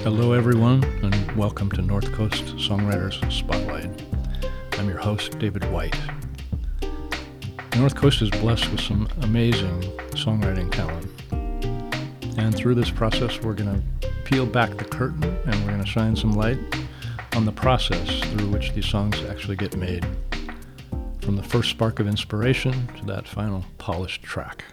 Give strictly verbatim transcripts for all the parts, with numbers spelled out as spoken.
Hello, everyone, and welcome to North Coast Songwriters Spotlight. I'm your host, David White. The North Coast is blessed with some amazing songwriting talent. And through this process, we're going to peel back the curtain and we're going to shine some light on the process through which these songs actually get made. From the first spark of inspiration to that final polished track.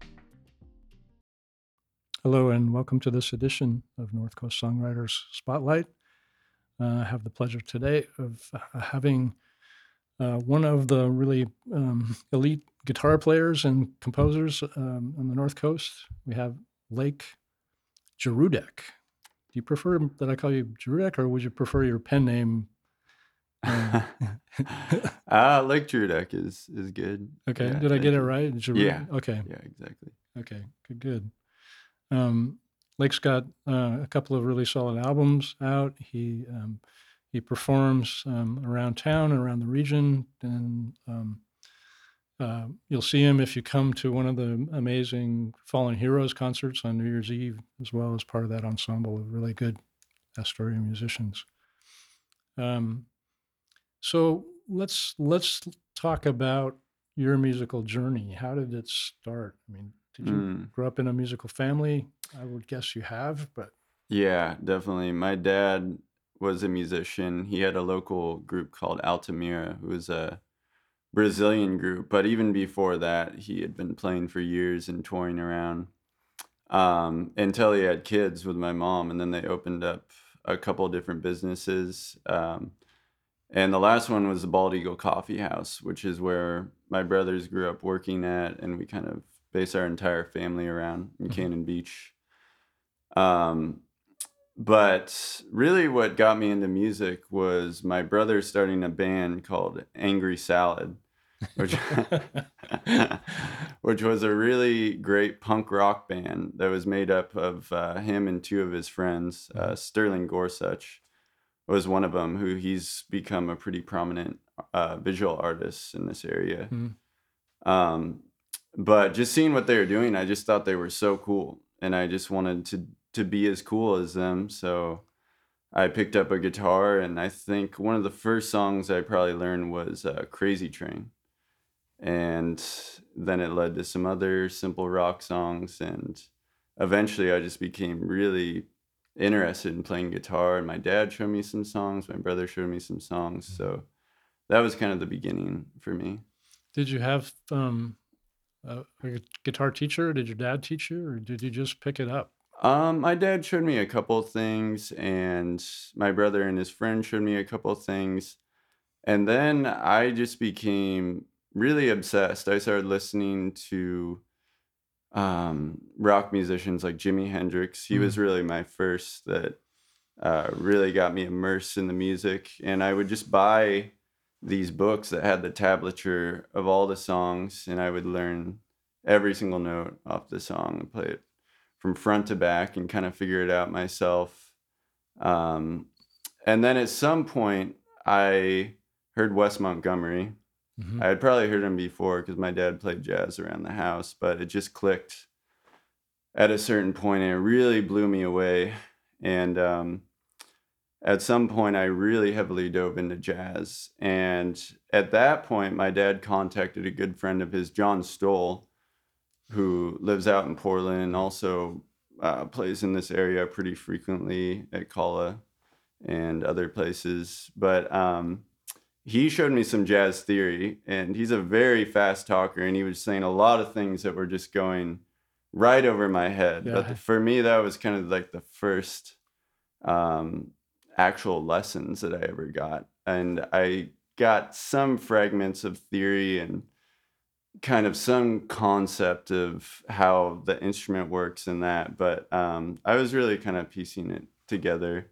Hello and welcome to this edition of North Coast Songwriters Spotlight. Uh, I have the pleasure today of uh, having uh, one of the really um, elite guitar players and composers um, on the North Coast. We have Lake Jarudek. Do you prefer that I call you Jarudek, or would you prefer your pen name? Um, Ah, Lake Jarudek is is good. okay, Yeah, did I thank get it you. right? Jarudek? Yeah. Okay, Yeah, exactly. okay, good, good. Um, Lake's got uh, a couple of really solid albums out. He um, he performs um, around town, around the region, and um, uh, you'll see him if you come to one of the amazing Fallen Heroes concerts on New Year's Eve, as well as part of that ensemble of really good Astoria musicians. Um, so let's let's talk about your musical journey. How did it start? I mean, did you Mm. grow up in a musical family? I would guess you have, but Yeah, definitely. My dad was a musician. He had a local group called Altamira, who was a Brazilian group. But even before that, he had been playing for years and touring around um, until he had kids with my mom. And then they opened up a couple of different businesses. Um, and the last one was the Bald Eagle Coffee House, which is where my brothers grew up working at. And we kind of base our entire family around in Mhm. Cannon Beach. Um, but really what got me into music was my brother starting a band called Angry Salad, which which was a really great punk rock band that was made up of uh, him and two of his friends. Uh, Sterling Gorsuch was one of them, who he's become a pretty prominent uh, visual artist in this area. Mhm. Um, but just seeing what they were doing, I just thought they were so cool, and I just wanted to to be as cool as them. So I picked up a guitar, and I think one of the first songs I probably learned was uh, Crazy Train. And then it led to some other simple rock songs. And eventually I just became really interested in playing guitar. And my dad showed me some songs, my brother showed me some songs. So that was kind of the beginning for me. Did you have um, a, a guitar teacher? Did your dad teach you, or did you just pick it up? Um, my dad showed me a couple of things, and my brother and his friend showed me a couple of things. And then I just became really obsessed. I started listening to um, rock musicians like Jimi Hendrix. He was Mm. really my first that uh, really got me immersed in the music. And I would just buy these books that had the tablature of all the songs, and I would learn every single note off the song and play it from front to back and kind of figure it out myself. Um, and then at some point, I heard Wes Montgomery. Mm-hmm. I had probably heard him before because my dad played jazz around the house, but it just clicked at a certain point, and it really blew me away. And um, at some point, I really heavily dove into jazz. And at that point, my dad contacted a good friend of his, John Stoll, who lives out in Portland and also uh, plays in this area pretty frequently at Kala and other places. But um, he showed me some jazz theory, and he's a very fast talker, and he was saying a lot of things that were just going right over my head. Yeah. But for me, that was kind of like the first um, actual lessons that I ever got. And I got some fragments of theory and kind of some concept of how the instrument works and that. But um, I was really kind of piecing it together.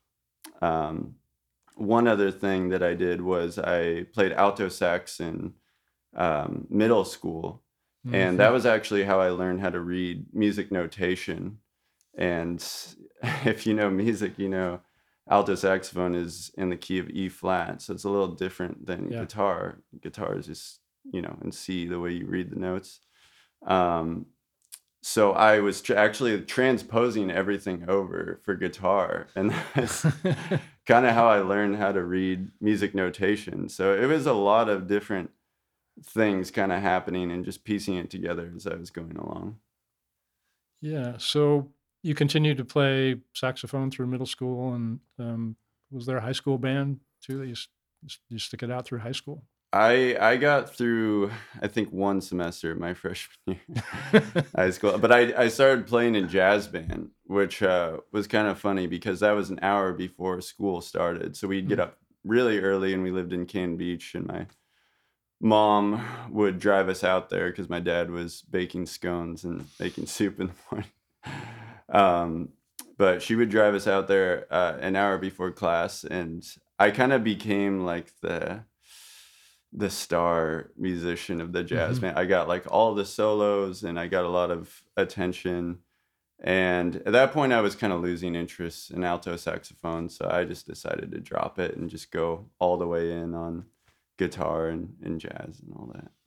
Um, one other thing that I did was I played alto sax in um, middle school. And that was actually how I learned how to read music notation. And if you know music, you know alto saxophone is in the key of E flat. So it's a little different than Yeah. guitar. Guitar is just, you know, in C, the way you read the notes. Um, so I was tr- actually transposing everything over for guitar, and that's kind of how I learned how to read music notation. So it was a lot of different things kind of happening and just piecing it together as I was going along. Yeah. So you continued to play saxophone through middle school, and um, was there a high school band too that you s- s- you stick it out through high school? I I got through I think one semester my freshman year high school, but I I started playing in jazz band, which uh, was kind of funny because that was an hour before school started. So we'd get Mm. up really early, and we lived in Cannon Beach, and my mom would drive us out there because my dad was baking scones and making soup in the morning. Um, but she would drive us out there uh, an hour before class, and I kind of became like the the star musician of the jazz Hmm. band. I got like all the solos, and I got a lot of attention. And at that point, I was kind of losing interest in alto saxophone, so I just decided to drop it and just go all the way in on guitar and, and jazz and all that.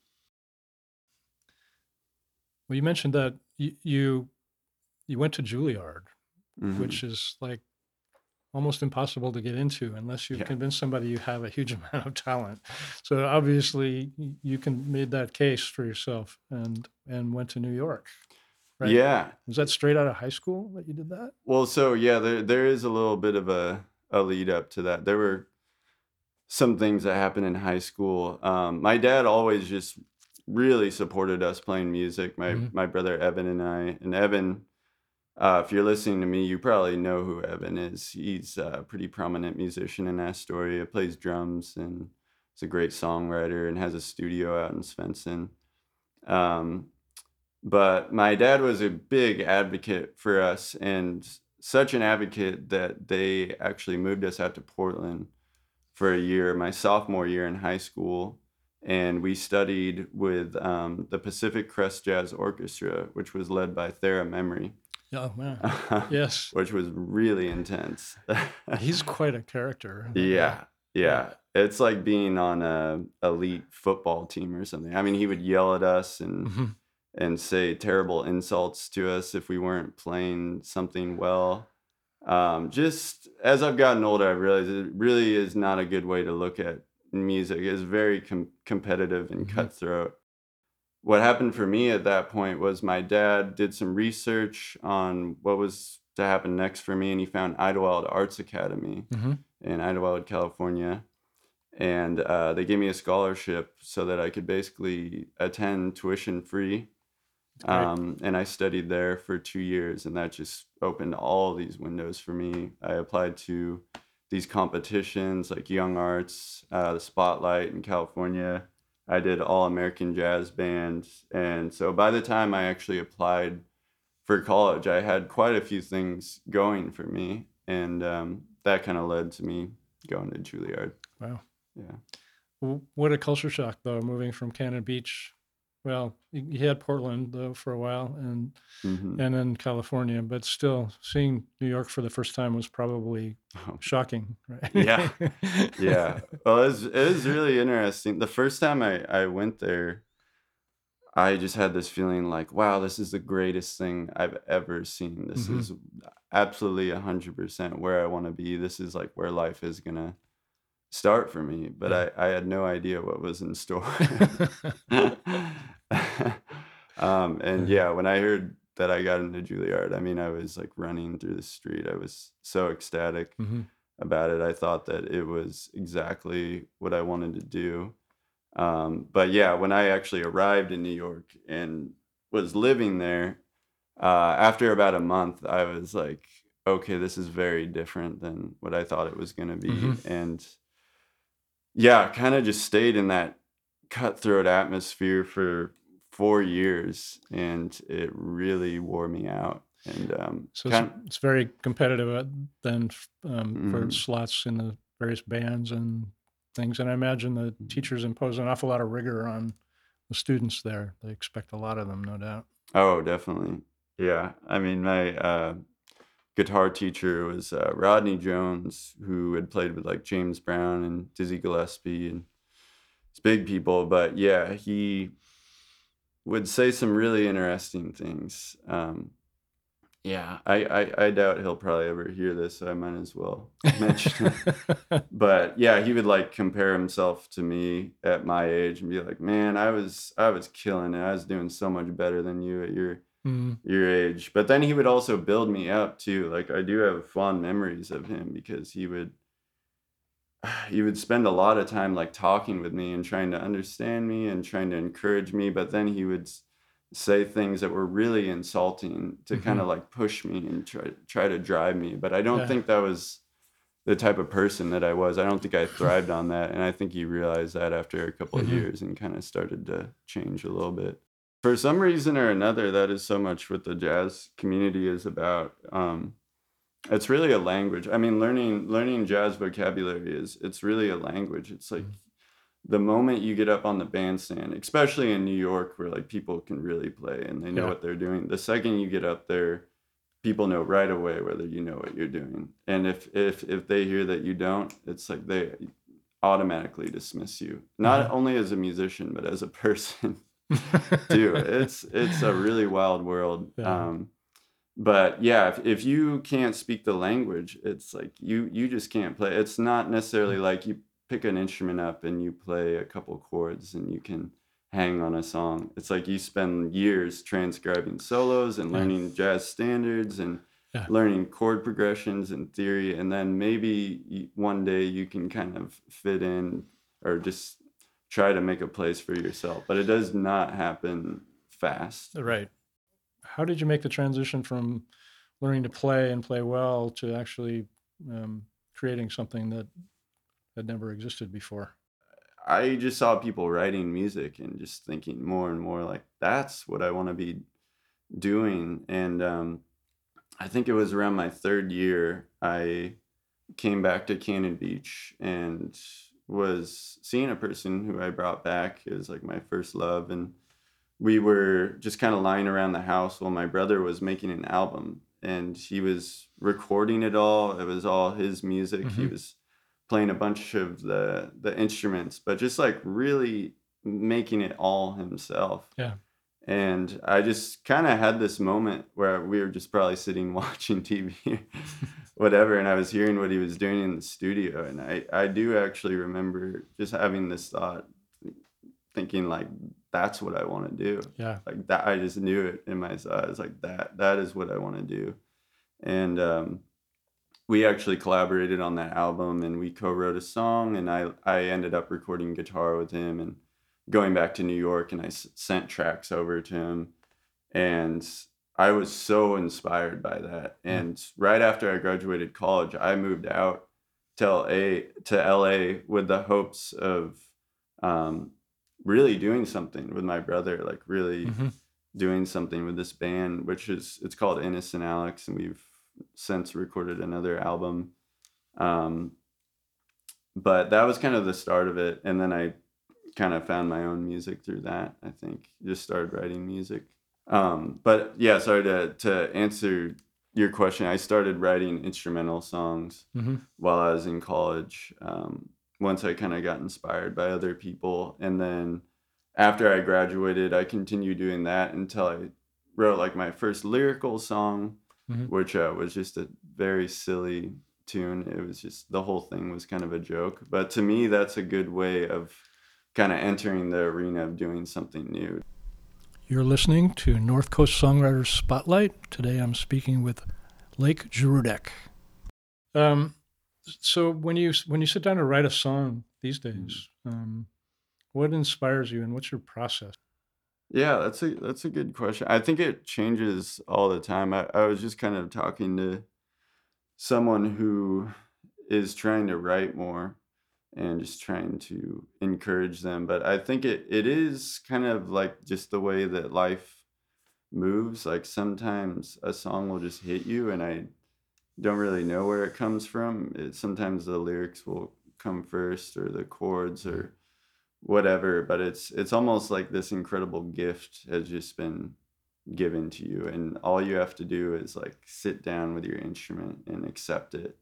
Well, you mentioned that you, you you went to Juilliard, Hmm. which is like almost impossible to get into unless you've Yeah. convinced somebody you have a huge amount of talent. So obviously y- you can made that case for yourself and and went to New York, right? Yeah. Was that straight out of high school that you did that? Well, so yeah, there there is a little bit of a a lead up to that. There were some things that happened in high school. Um, my dad always just really supported us playing music. My Hmm. my brother Evan and I, and Evan, uh, if you're listening to me, you probably know who Evan is. He's a pretty prominent musician in Astoria, plays drums, and is a great songwriter and has a studio out in Svensson. Um, but my dad was a big advocate for us, and such an advocate that they actually moved us out to Portland for a year, my sophomore year in high school. And we studied with um, the Pacific Crest Jazz Orchestra, which was led by Thera Memory, Oh man. Yes. which was really intense. He's quite a character, that guy. Yeah, Yeah. yeah. It's like being on a elite football team or something. I mean, he would yell at us and Hmm. and say terrible insults to us if we weren't playing something well. Um, just as I've gotten older, I realized it really is not a good way to look at music. It's very com- competitive and Hmm. cutthroat. What happened for me at that point was my dad did some research on what was to happen next for me, and he found Idlewild Arts Academy Hmm. in Idlewild, California. And uh, they gave me a scholarship so that I could basically attend tuition free, Great. um, and I studied there for two years, and that just opened all these windows for me. I applied to these competitions like Young Arts, uh, the Spotlight in California. I did All American Jazz Band. And so by the time I actually applied for college, I had quite a few things going for me. And um, that kind of led to me going to Juilliard. Wow. Yeah. W- What a culture shock, though, moving from Cannon Beach. Well, you you had Portland though for a while, and Hmm. and then California, but still seeing New York for the first time was probably shocking, Yeah. right? Yeah. Well, it was, it was really interesting. The first time I, I went there, I just had this feeling like, wow, this is the greatest thing I've ever seen. This Hmm. is absolutely one hundred percent where I want to be. This is like where life is going to start for me. But Yeah. I, I had no idea what was in store. um, and yeah, when I heard that I got into Juilliard, I mean, I was like running through the street. I was so ecstatic Hmm. about it. I thought that it was exactly what I wanted to do. Um, but yeah, when I actually arrived in New York and was living there, uh, after about a month, I was like, okay, this is very different than what I thought it was going to Hmm. be. And yeah, kind of just stayed in that cutthroat atmosphere for four years, and it really wore me out. And um, So it's kind it's very competitive uh, then f- um, for mhm, slots in the various bands and things. And I imagine the mhm. teachers impose an awful lot of rigor on the students there. They expect a lot of them, no doubt. Oh, definitely. Yeah. I mean, my uh, guitar teacher was uh, Rodney Jones, who had played with like James Brown and Dizzy Gillespie and it's big people. But yeah, he would say some really interesting things. Um, yeah, I, I, I doubt he'll probably ever hear this, so I might as well mention it. But yeah, he would like compare himself to me at my age and be like, "Man, I was I was killing it. I was doing so much better than you at your Mm, your age." But then he would also build me up too. Like I do have fond memories of him because he would he would spend a lot of time like talking with me and trying to understand me and trying to encourage me, but then he would s- say things that were really insulting to kind mhm. of like push me and try try to drive me. But I don't Yeah. think that was the type of person that I was. I don't think I thrived on that, and I think he realized that after a couple of Mhm. years and kind of started to change a little bit. For some reason or another, that is so much what the jazz community is about. Um, it's really a language. I mean, learning learning jazz vocabulary is it's really a language. It's like Mhm. the moment you get up on the bandstand, especially in New York where like people can really play and they know Yeah. what they're doing. The second you get up there, people know right away whether you know what you're doing. And if if if they hear that you don't, it's like they automatically dismiss you. Not Mhm. only as a musician, but as a person too. It's it's a really wild world. Yeah. Um but yeah, if, if you can't speak the language, it's like you you just can't play. It's not necessarily like you pick an instrument up and you play a couple chords and you can hang on a song. It's like you spend years transcribing solos and Yeah. learning jazz standards and Yeah. learning chord progressions and theory, and then maybe you, one day you can kind of fit in or just try to make a place for yourself. But it does not happen fast. Right. How did you make the transition from learning to play and play well to actually um, creating something that had never existed before? I just saw people writing music and just thinking more and more like that's what I want to be doing. And um, I think it was around my third year, I came back to Cannon Beach and was seeing a person who I brought back as like my first love. And we were just kind of lying around the house while my brother was making an album and he was recording it all. It was all his music. He Hmm. was playing a bunch of the the instruments, but just like really making it all himself. Yeah. And I just kind of had this moment where we were just probably sitting watching T V, whatever, and I was hearing what he was doing in the studio, and I I do actually remember just having this thought, thinking like that's what I want to do. Yeah. Like that, I just knew it in my eyes. Like that, that is what I want to do. And um, we actually collaborated on that album, and we co-wrote a song. And I, I ended up recording guitar with him, and going back to New York, and I s- sent tracks over to him. And I was so inspired by that. Mm. And right after I graduated college, I moved out to L A to L A with the hopes of um, really doing something with my brother, like really Hmm. doing something with this band, which is it's called Innocent Alex, and we've since recorded another album. Um, but that was kind of the start of it, and then I kind of found my own music through that. I think just started writing music. Um, but yeah, sorry to to answer your question. I started writing instrumental songs Hmm. while I was in college. Um, once I kind of got inspired by other people, and then after I graduated, I continued doing that until I wrote like my first lyrical song, Hmm. which uh, was just a very silly tune. It was just the whole thing was kind of a joke. But to me, that's a good way of kind of entering the arena of doing something new. You're listening to North Coast Songwriters Spotlight. Today I'm speaking with Lake Jurudek. Um, so when you when you sit down to write a song these days, um, what inspires you and what's your process? Yeah, that's a that's a good question. I think it changes all the time. I, I was just kind of talking to someone who is trying to write more and just trying to encourage them. But I think it, it is kind of like just the way that life moves. Like sometimes a song will just hit you and I don't really know where it comes from. It, sometimes the lyrics will come first or the chords or whatever, but it's it's almost like this incredible gift has just been given to you and all you have to do is like sit down with your instrument and accept it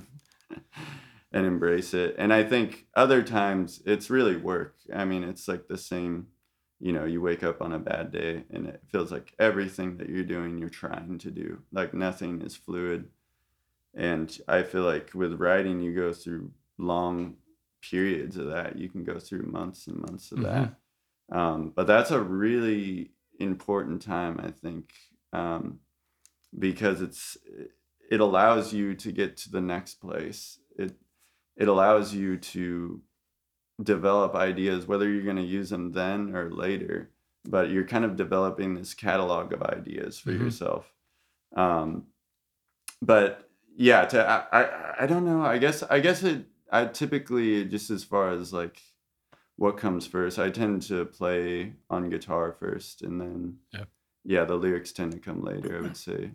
and embrace it. And I think other times it's really work. I mean, it's like the same you know, you wake up on a bad day and it feels like everything that you're doing, you're trying to do. Like nothing is fluid. And I feel like with writing, you go through long periods of that. You can go through months and months of Hmm. that. Um, but that's a really important time, I think, um, because it's it allows you to get to the next place. It it allows you to develop ideas, whether you're going to use them then or later. But you're kind of developing this catalog of ideas for Hmm. yourself. Um, but yeah, to I, I I don't know. I guess I guess it I typically just as far as like what comes first, I tend to play on guitar first, and then Yeah. yeah, the lyrics tend to come later, I would say.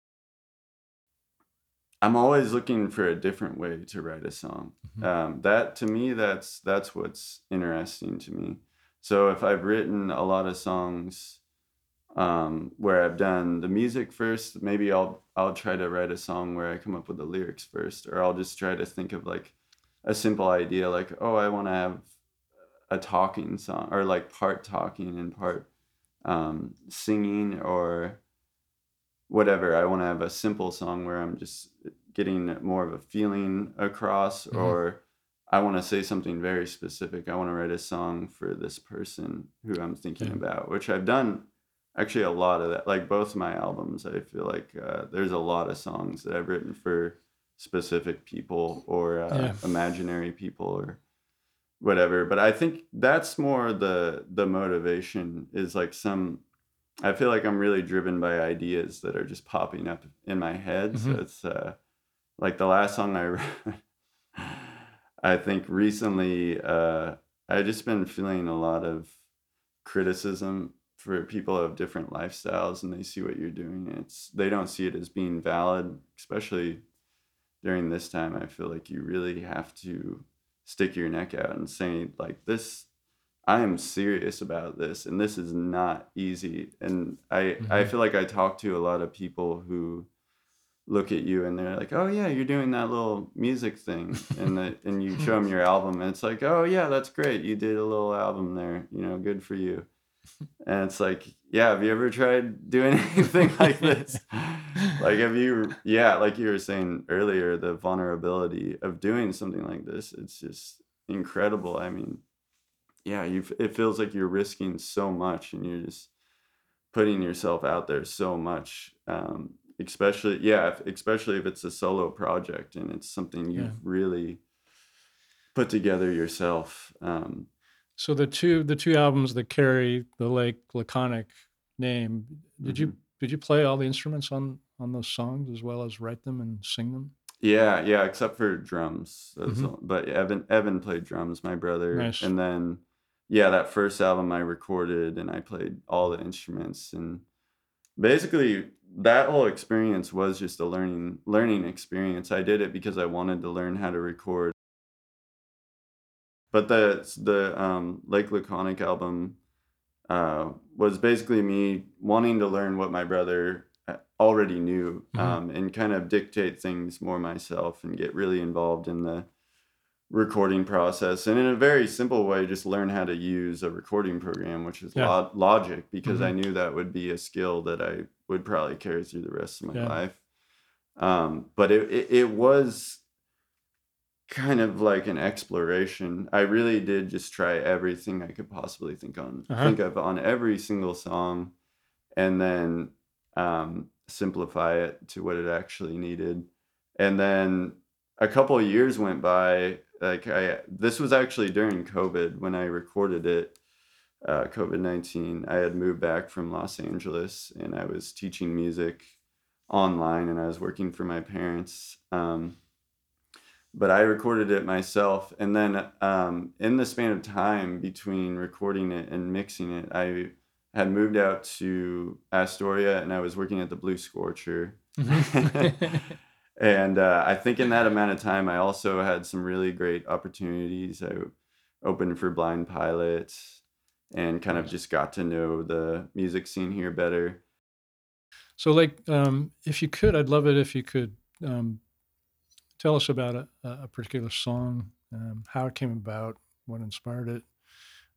I'm always looking for a different way to write a song. Hmm. Um, that to me, that's that's what's interesting to me. So if I've written a lot of songs um, where I've done the music first, maybe I'll I'll try to write a song where I come up with the lyrics first, or I'll just try to think of like a simple idea, like oh, I want to have a talking song, or like part talking and part um, singing, or whatever. I want to have a simple song where I'm just getting more of a feeling across, Hmm. or I want to say something very specific. I want to write a song for this person who I'm thinking Yeah. about, which I've done actually a lot of that. Like both my albums, I feel like uh, there's a lot of songs that I've written for specific people or uh, Yeah. imaginary people or whatever. But I think that's more the the motivation is like some I feel like I'm really driven by ideas that are just popping up in my head. So Hmm. it's uh, like the last song I wrote, I think recently, uh, I just been feeling a lot of criticism for people of different lifestyles, and they see what you're doing. And it's they don't see it as being valid, especially during this time. I feel like you really have to stick your neck out and say like this I am serious about this, and this is not easy. And I I Hmm. feel like I talk to a lot of people who look at you and they're like, "Oh yeah, you're doing that little music thing," and the, and you show them your album, and it's like, "Oh yeah, that's great. You did a little album there. You know, good for you." And it's like, "Yeah, have you ever tried doing anything like this?" Like, have you? Yeah, like you were saying earlier, the vulnerability of doing something like this, it's just incredible. I mean yeah, you it feels like you're risking so much and you're just putting yourself out there so much. Um, especially yeah, if, especially if it's a solo project and it's something Yeah. you've really put together yourself. Um, So the two the two albums that carry the Lake Laconic name, did you mhm. did you play all the instruments on on those songs as well as write them and sing them? Yeah, yeah, except for drums. Those, Hmm. all- but Evan Evan played drums, my brother, Nice. and then yeah, that first album I recorded and I played all the instruments and basically that whole experience was just a learning learning experience. I did it because I wanted to learn how to record. But the the um, Lake Laconic album uh, was basically me wanting to learn what my brother uh, already knew Hmm. um, and kind of dictate things more myself and get really involved in the recording process and in a very simple way just learn how to use a recording program which is Yeah. Lo- Logic because Hmm. I knew that would be a skill that I would probably carry through the rest of my Yeah. life. Um, but it, it, it was kind of like an exploration. I really did just try everything I could possibly think on Uh-huh. think of on every single song and then um, simplify it to what it actually needed. And then a couple of years went by. Like I, this was actually during COVID when I recorded it. Uh, COVID nineteen. I had moved back from Los Angeles and I was teaching music online and I was working for my parents. Um, but I recorded it myself. And then um, in the span of time between recording it and mixing it, I had moved out to Astoria and I was working at the Blue Scorcher. Hmm. and uh, I think in that amount of time, I also had some really great opportunities. I opened for Blind Pilot and kind of Nice. just got to know the music scene here better. So, like, um, if you could, I'd love it if you could um, tell us about a, a particular song, um, how it came about, what inspired it,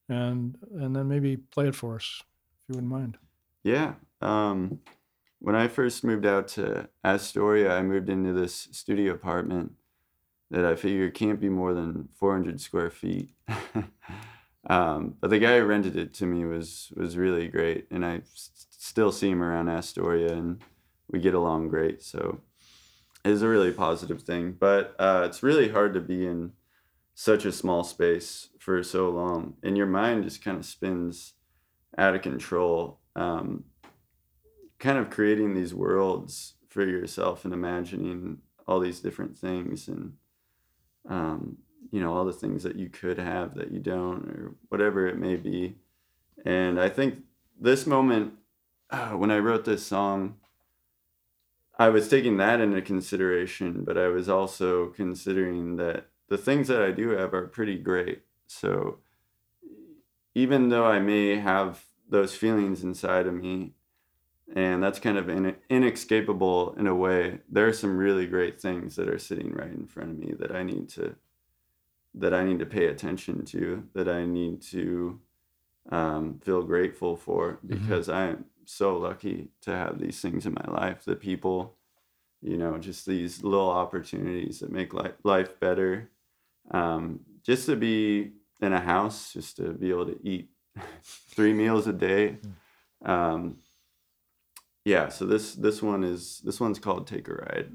and and then maybe play it for us if you wouldn't mind. Yeah. Um, when I first moved out to Astoria, I moved into this studio apartment that I figure can't be more than four hundred square feet. um, but the guy who rented it to me was was really great, and I s- still see him around Astoria, and we get along great. So it's a really positive thing. But uh, it's really hard to be in such a small space for so long, and your mind just kind of spins out of control. Um, kind of creating these worlds for yourself and imagining all these different things and um, you know all the things that you could have that you don't or whatever it may be. And I think this moment uh, when I wrote this song, I was taking that into consideration, but I was also considering that the things that I do have are pretty great. So even though I may have those feelings inside of me, and that's kind of in, inescapable in a way, there are some really great things that are sitting right in front of me that I need to that I need to pay attention to, that I need to um, feel grateful for, because I am so lucky to have these things in my life. The people, you know, just these little opportunities that make life, life better. Um, just to be in a house, just to be able to eat three meals a day. Um, yeah, so this this one is this one's called Take a Ride.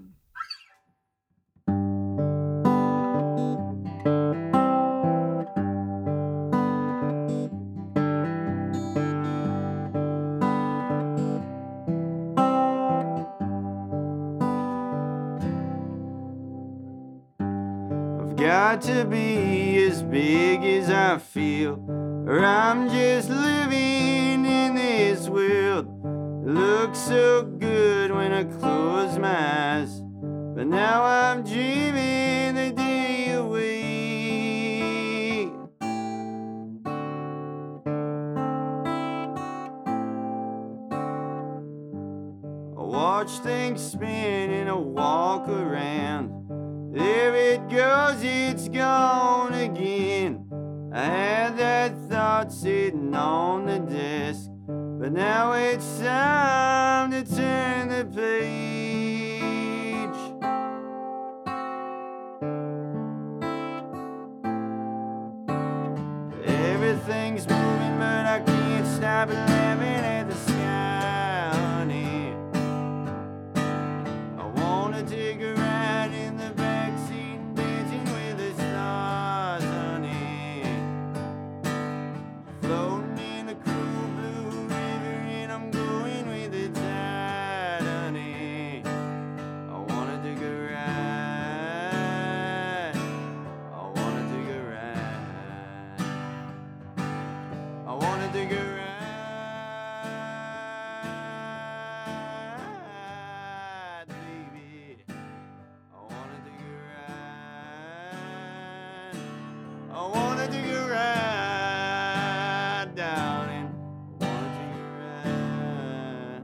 I've got to be as big as I feel, or I'm just living in this world. It looks so good when I close my eyes, but now I'm dreaming the day away. I watch things spin and I walk around. There it goes, it's gone again. I had that thought sitting on the desk, but now it's time to turn the page. Everything's moving, but I can't stop laughing at the sky, honey. I wanna take a ride in the backseat, dancing with the stars, honey. Floating in the cool blue river, and I'm going with the tide, honey. I wanna take a ride. I wanna take a ride. I wanna take a ride, baby. I wanna take a ride. I wanna take a ride, darling. I wanna take a ride.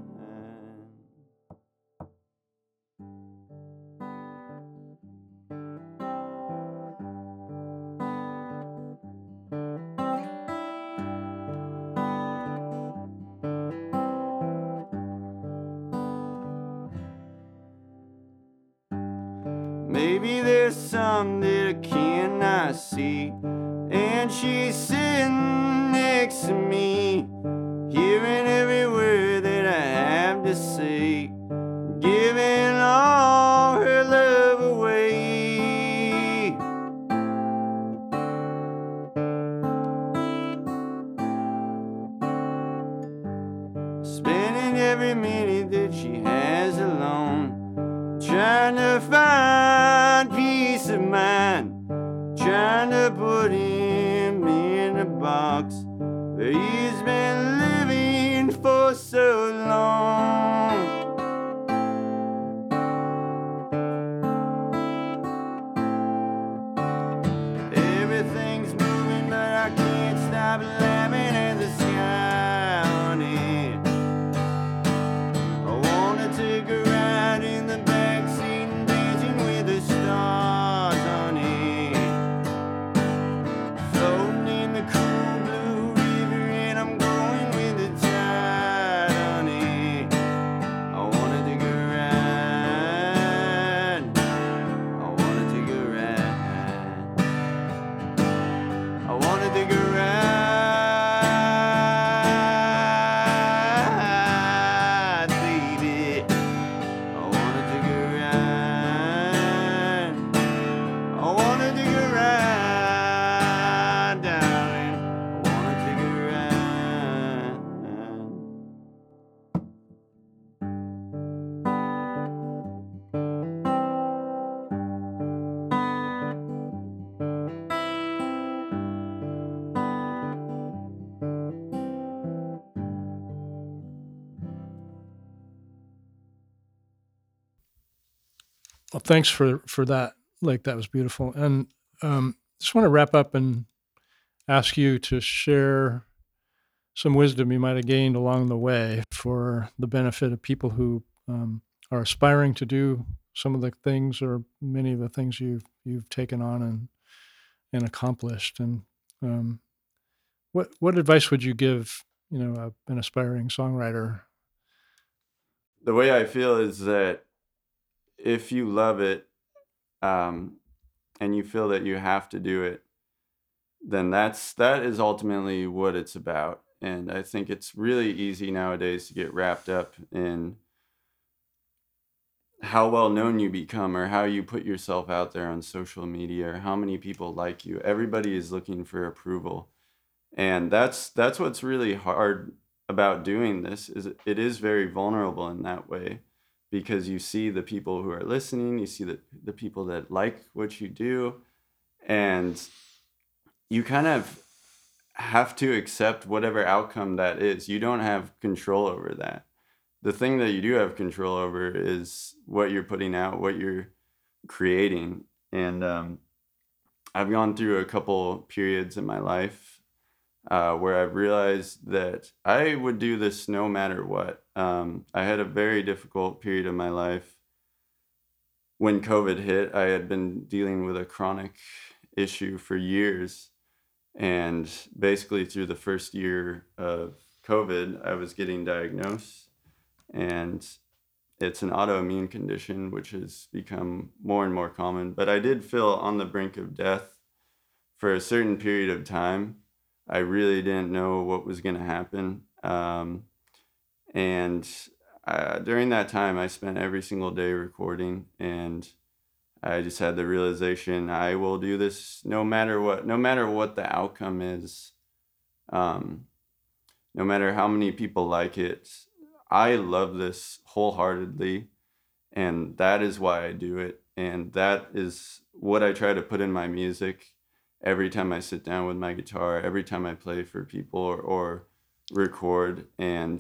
Maybe there's some that I cannot see, and she's sitting next to me, hearing every word that I have to say, giving all her love away. Spending every minute that she has alone, trying to find peace of mind, trying to put him in a box where he's been living for so long. Everything's moving, but I can't stop laughing at the sky, honey. I wanna take a ride in the backseat, dancing with the stars, honey. Floating in the cool blue Well, thanks for, for that, Lake. That was beautiful. And um, just want to wrap up and ask you to share some wisdom you might have gained along the way for the benefit of people who um, are aspiring to do some of the things or many of the things you've you've taken on and and accomplished. And um, what what advice would you give, you know, a, an aspiring songwriter? The way I feel is that if you love it, um, and you feel that you have to do it, then that's that is ultimately what it's about. And I think it's really easy nowadays to get wrapped up in how well known you become or how you put yourself out there on social media or how many people like you. Everybody is looking for approval. And that's that's what's really hard about doing this is it it is very vulnerable in that way because you see the people who are listening, you see the, the people that like what you do, and you kind of have to accept whatever outcome that is. You don't have control over that. The thing that you do have control over is what you're putting out, what you're creating. And um, I've gone through a couple periods in my life uh, where I've realized that I would do this no matter what. Um, I had a very difficult period of my life. When COVID hit, I had been dealing with a chronic issue for years. And basically through the first year of COVID, I was getting diagnosed, and it's an autoimmune condition, which has become more and more common. But I did feel on the brink of death for a certain period of time. I really didn't know what was going to happen. Um, and uh, during that time, I spent every single day recording, and I just had the realization I will do this no matter what, no matter what the outcome is, um, no matter how many people like it. I love this wholeheartedly, and that is why I do it. And that is what I try to put in my music every time I sit down with my guitar, every time I play for people or, or record. And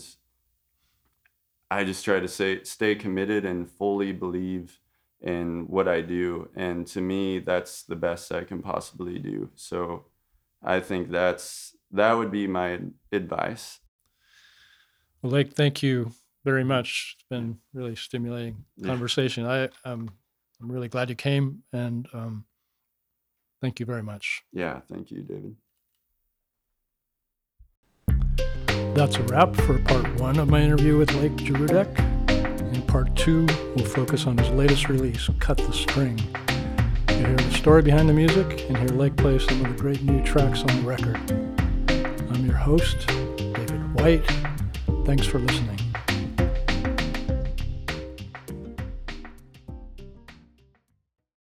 I just try to say, stay committed and fully believe in what I do. And to me, that's the best I can possibly do. So I think that's that would be my advice. Well, Lake, thank you very much. It's been really stimulating Yeah. conversation. I um, I'm really glad you came, and um, thank you very much. Yeah, thank you, David. That's a wrap for part one of my interview with Lake Jerudek. In part two, we'll focus on his latest release, Cut the String. You'll hear the story behind the music and hear Lake play some of the great new tracks on the record. I'm your host, David White. Thanks for listening.